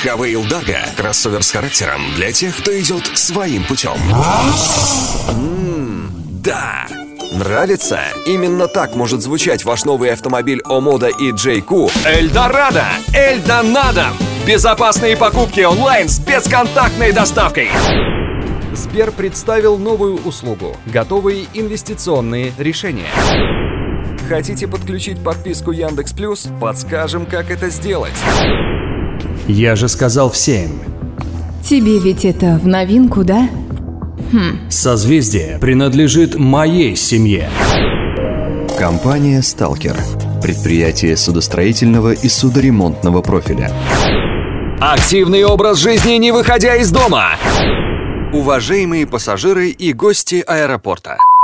Хавейл Дага – кроссовер с характером для тех, кто идет своим путем. Да! Нравится? Именно так может звучать ваш новый автомобиль Омода EJ-Q Эльдорадо! Эльдонадо! Безопасные покупки онлайн с бесконтактной доставкой! Сбер представил новую услугу – готовые инвестиционные решения. Хотите подключить подписку Яндекс.Плюс? Подскажем, как это сделать. Я же сказал всем. Тебе ведь это в новинку, да? Созвездие принадлежит моей семье. Компания «Сталкер». Предприятие судостроительного и судоремонтного профиля. Активный образ жизни, не выходя из дома! Уважаемые пассажиры и гости аэропорта!